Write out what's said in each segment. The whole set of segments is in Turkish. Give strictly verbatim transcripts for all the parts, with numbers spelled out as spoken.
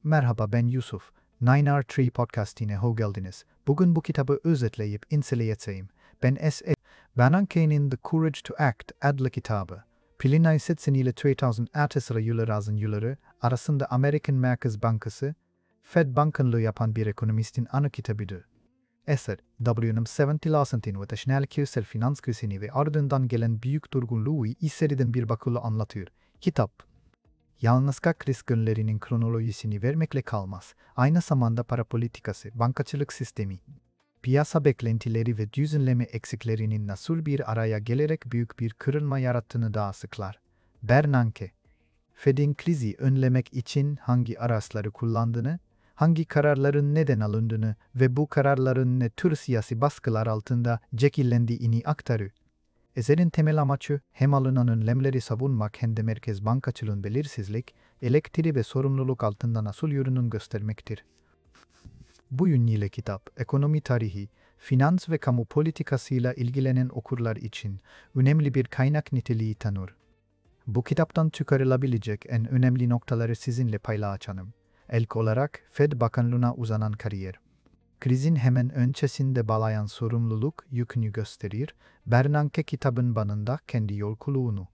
Merhaba, ben Yusuf. nine R Tree Podcast'ine hoş geldiniz. Bugün bu kitabı özetleyip inceleyeceğim. Ben S E. Bernanke'nin The Courage to Act adlı kitabı. Pilinay Setsin ile iki bin altı yılları yılları arasında Amerikan Merkez Bankası, Fed Bankanlığı yapan bir ekonomistin ana kitabıdır. Eser, W N M yetmiş ve taşınal küresel finans krizini ve ardından gelen büyük durgunluğu içeriden bir bakıla anlatıyor. Kitap, yalnızca kriz günlerinin kronolojisini vermekle kalmaz. Aynı zamanda para politikası, bankacılık sistemi, piyasa beklentileri ve düzenleme eksiklerinin nasıl bir araya gelerek büyük bir kırılma yarattığını da açıklar. Bernanke, Fed'in krizi önlemek için hangi araçları kullandığını, hangi kararların neden alındığını ve bu kararların ne tür siyasi baskılar altında şekillendiğini aktarıyor. Eserin temel amacı hem alınan önlemleri savunmak hem de merkez bankacılığın belirsizlik, elektriği ve sorumluluk altında nasıl yürünün göstermektir. Bu yönüyle kitap, ekonomi tarihi, finans ve kamu politikasıyla ilgilenen okurlar için önemli bir kaynak niteliği tanır. Bu kitaptan çıkarılabilecek en önemli noktaları sizinle paylaşacağım. İlk olarak Fed Bakanlığına uzanan kariyer. Krizin hemen öncesinde bağlayan sorumluluk yükünü gösterir, Bernanke kitabın banında kendi yolculuğunu.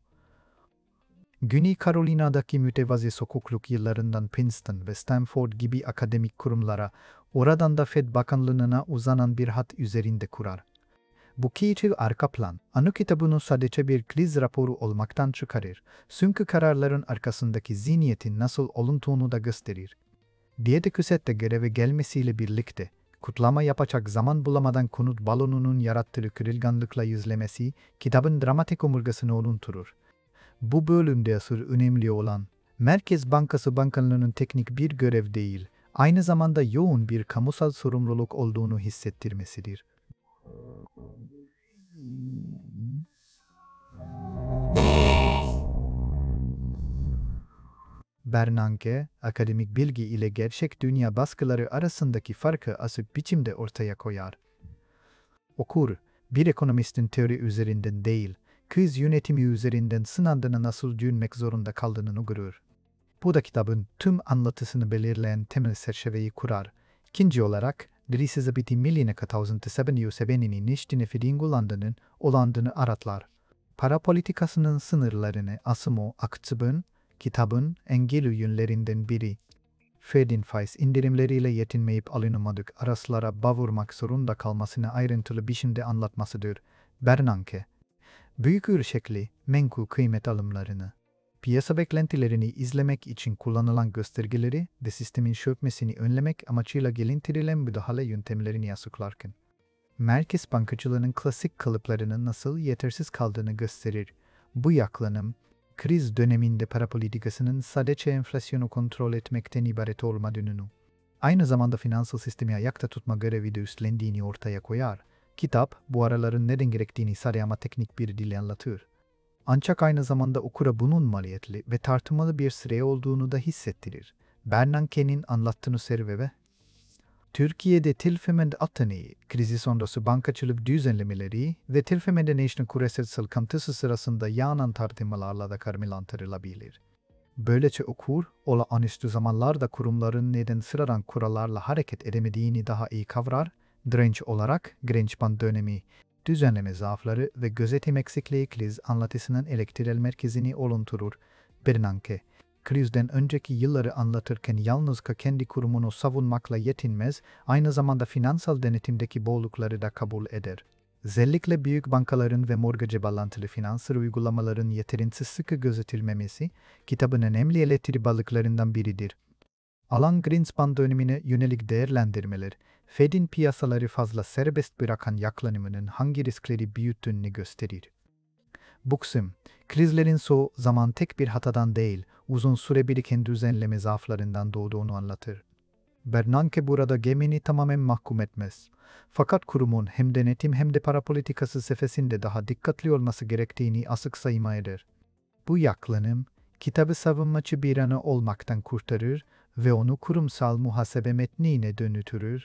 Güney Carolina'daki mütevazi sokukluk yıllarından Princeton ve Stanford gibi akademik kurumlara, oradan da Fed Bakanlığına uzanan bir hat üzerinde kurar. Bu keyifli arka plan, ana kitabını sadece bir kriz raporu olmaktan çıkarır, çünkü kararların arkasındaki zihniyetin nasıl olunduğunu da gösterir. Diyetikusette göreve gelmesiyle birlikte, kutlama yapacak zaman bulamadan konut balonunun yarattığı kırılganlıkla yüzlemesi, kitabın dramatik omurgasını oluşturur. Bu bölümde asıl önemli olan, Merkez Bankası Bankanlığı'nın teknik bir görev değil, aynı zamanda yoğun bir kamusal sorumluluk olduğunu hissettirmesidir. Bernanke, akademik bilgi ile gerçek dünya baskıları arasındaki farkı açık biçimde ortaya koyar. Okur, bir ekonomistin teori üzerinden değil, kriz yönetimi üzerinden sınandığını nasıl düşünmek zorunda kaldığını görür. Bu da kitabın tüm anlatısını belirleyen temel çerçeveyi kurar. İkinci olarak, Elizabeth Milline bin dokuz yüz seveninin işini Fed'in kullandığının olandığını aratlar. Para politikasının sınırlarını asımı aktivin, kitabın engel yönlerinden biri. Fed'in faiz indirimleriyle yetinmeyip alınamadık araçlara bavurmak zorunda kalmasını ayrıntılı biçimde anlatmasıdır. Bernanke, büyük ölçekli menkul kıymet alımlarını, piyasa beklentilerini izlemek için kullanılan göstergeleri ve sistemin çökmesini önlemek amacıyla geliştirilen müdahale yöntemlerini açıklarken, merkez bankacılığının klasik kalıplarının nasıl yetersiz kaldığını gösterir. Bu yaklanım, kriz döneminde para politikasının sadece enflasyonu kontrol etmekten ibaret olmadığını, aynı zamanda finansal sistemi ayakta tutma görevi de üstlendiğini ortaya koyar. Kitap, bu araların neden gerektiğini sade ama teknik bir dille anlatır. Ancak aynı zamanda okura bunun maliyetli ve tartışmalı bir süre olduğunu da hissettirir. Bernanke'nin anlattığını sebebi, Türkiye'de tilfemede atani, krizi sonrası bankacılık düzenlemeleri ve tilfemede küresel sıkıntısı sırasında yanan tartışmalarla da karşılaştırılabilir. Böylece okur, olağanüstü zamanlarda kurumların neden sıradan kurallarla hareket edemediğini daha iyi kavrar, direnç olarak Grangeman dönemi, düzenleme zaafları ve gözetim eksikliği kriz anlatısının eleştirel merkezini oluşturur. Bernanke, krizden önceki yılları anlatırken yalnızca kendi kurumunu savunmakla yetinmez, aynı zamanda finansal denetimdeki bollukları da kabul eder. Özellikle büyük bankaların ve mortgage bağlantılı finansal uygulamaların yeterince sıkı gözetilmemesi, kitabın önemli eleştiri balıklarından biridir. Alan Greenspan dönemine yönelik değerlendirmeler, Fed'in piyasaları fazla serbest bırakan yaklaşımının hangi riskleri büyüttüğünü gösterir. Bu kısım, krizlerin çoğu zaman tek bir hatadan değil, uzun süre biriken düzenleme zaaflarından doğduğunu anlatır. Bernanke burada gemini tamamen mahkum etmez. Fakat kurumun hem denetim hem de para politikası sefesinde daha dikkatli olması gerektiğini açık sayma eder. Bu yaklaşım, kitabı savunmacı bir ana olmaktan kurtarır ve onu kurumsal muhasebe metnine dönütürür.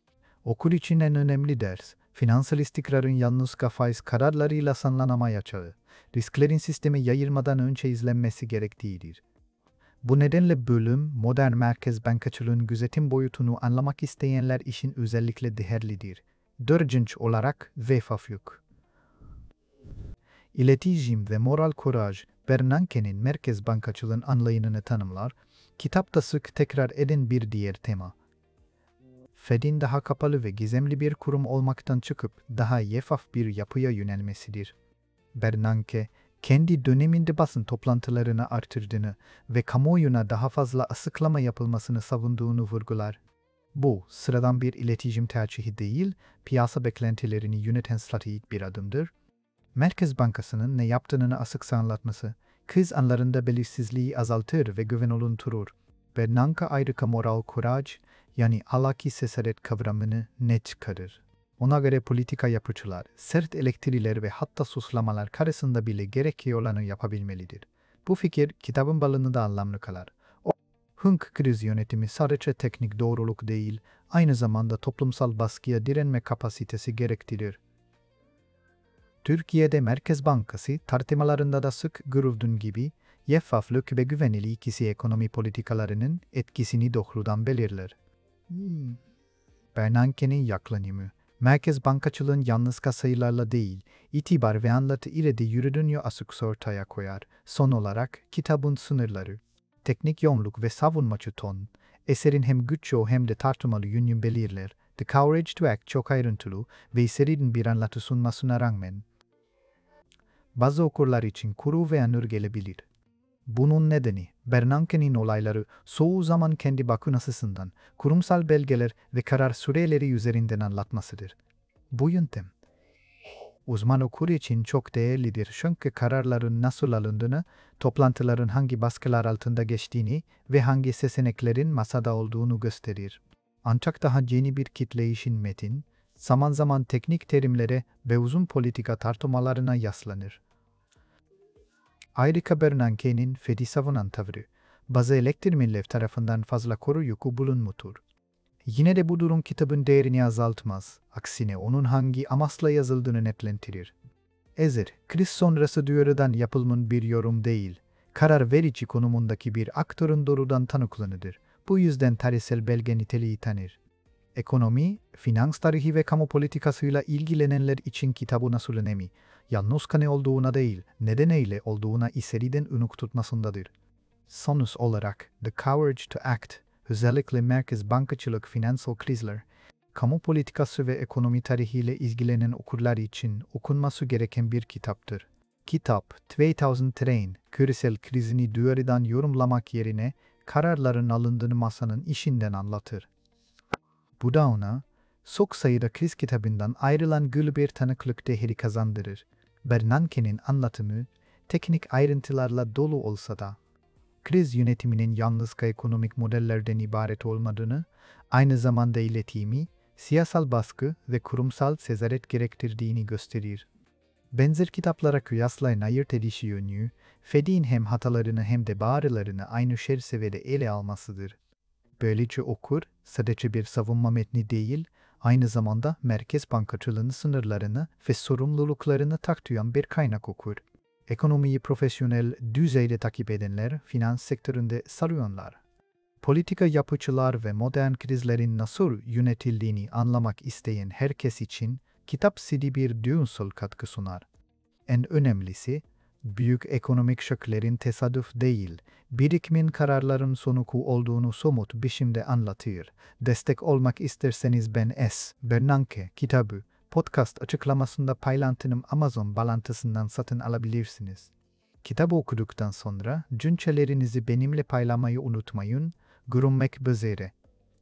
Okur için en önemli ders, finansal istikrarın yalnızca faiz kararlarıyla sağlanamayacağı, risklerin sisteme yayılmadan önce izlenmesi gerektiğidir. Bu nedenle bölüm, modern merkez bankacılığın gözetim boyutunu anlamak isteyenler için özellikle değerlidir. Dördüncü olarak şeffaflık. İletişim ve moral koraj, Bernanke'nin merkez bankacılığın anlayışını tanımlar, kitapta sık tekrar eden bir diğer tema. Fed'in daha kapalı ve gizemli bir kurum olmaktan çıkıp daha şeffaf bir yapıya yönelmesidir. Bernanke, kendi döneminde basın toplantılarını artırdığını ve kamuoyuna daha fazla açıklama yapılmasını savunduğunu vurgular. Bu, sıradan bir iletişim tercihi değil, piyasa beklentilerini yöneten stratejik bir adımdır. Merkez Bankası'nın ne yaptığını açıkça anlatması, kriz anlarında belirsizliği azaltır ve güven oluşturur. Bernanke ayrıca moral courage, yani ahlaki cesaret kavramını net çıkarır. Ona göre politika yapıcılar, sert eleştiriler ve hatta suçlamalar karşısında bile gerekli olanı yapabilmelidir. Bu fikir kitabın balını anlamlı kılar. O, hınk kriz yönetimi sadece teknik doğruluk değil, aynı zamanda toplumsal baskıya direnme kapasitesi gerektirir. Türkiye'de Merkez Bankası tartışmalarında da sık görüldüğü gibi, şeffaflık ve güvenilir ikisi ekonomi politikalarının etkisini doğrudan belirler. Hmm. Bernanke'nin yaklaşımı, merkez bankacılığın yalnız sayılarla değil, itibar ve anlatı ile de yürüdüğünü açıkça ortaya koyar. Son olarak, kitabın sınırları, teknik yoğunluk ve savunmacı ton, eserin hem güçlü hem de tartışmalı yönünü belirler. The Courage to Act çok ayrıntılı ve serinin bir anlatı sunmasına rağmen, bazı okurlar için kuru ve anır gelebilir. Bunun nedeni, Bernanke'nin olayları çoğu zaman kendi bakış açısından, kurumsal belgeler ve karar süreleri üzerinden anlatmasıdır. Bu yöntem, uzman okur için çok değerlidir çünkü kararların nasıl alındığını, toplantıların hangi baskılar altında geçtiğini ve hangi seçeneklerin masada olduğunu gösterir. Ancak daha yeni bir kitle için metin, zaman zaman teknik terimlere ve uzun politika tartışmalarına yaslanır. Ayrıca Bernanke'nin Fed'i savunan tavrı, bazı eleştirmenler tarafından fazla koruyucu bulunmuyor. Yine de bu durum kitabın değerini azaltmaz, aksine onun hangi amaçla yazıldığını netlendirir. Ezer, kriz sonrası duyurudan yapılmış bir yorum değil, karar verici konumundaki bir aktörün doğrudan tanıklanıdır. Bu yüzden tarihsel belge niteliği tanır. Ekonomi, finans tarihi ve kamu politikasıyla ilgilenenler için kitabı nasıl önemli, yalnız ne olduğuna değil, nedeniyle olduğuna seriden ünlük tutmasındadır. Sonuç olarak, The Courage to Act, özellikle merkez bankacılık finansal krizler, kamu politikası ve ekonomi tarihiyle ilgilenen okurlar için okunması gereken bir kitaptır. Kitap, iki bin on küresel krizini duyurudan yorumlamak yerine kararların alındığını masanın işinden anlatır. Bu da ona, çok sayıda kriz kitabından ayrılan gül bir tanıklık değeri kazandırır. Bernanke'nin anlatımı, teknik ayrıntılarla dolu olsa da, kriz yönetiminin yalnızca ekonomik modellerden ibaret olmadığını, aynı zamanda iletişimi, siyasal baskı ve kurumsal cesaret gerektirdiğini gösterir. Benzer kitaplara kıyaslayın ayırt edişi yönü, Fed'in hem hatalarını hem de başarılarını aynı çerçevede ele almasıdır. Böylece okur, sadece bir savunma metni değil, aynı zamanda merkez bankacılığının sınırlarını ve sorumluluklarını taktıyan bir kaynak okur. Ekonomiyi profesyonel düzeyde takip edenler, finans sektöründe sarıyanlar. Politika yapıcılar ve modern krizlerin nasıl yönetildiğini anlamak isteyen herkes için kitap sidi bir düğünsel katkı sunar. En önemlisi, büyük ekonomik şokların tesadüf değil, birikimin kararların sonucu olduğunu somut biçimde anlatır. Destek olmak isterseniz Ben S. Bernanke kitabı, podcast açıklamasında paylaştığım Amazon bağlantısından satın alabilirsiniz. Kitabı okuduktan sonra düşüncelerinizi benimle paylaşmayı unutmayın. Görüşmek üzere.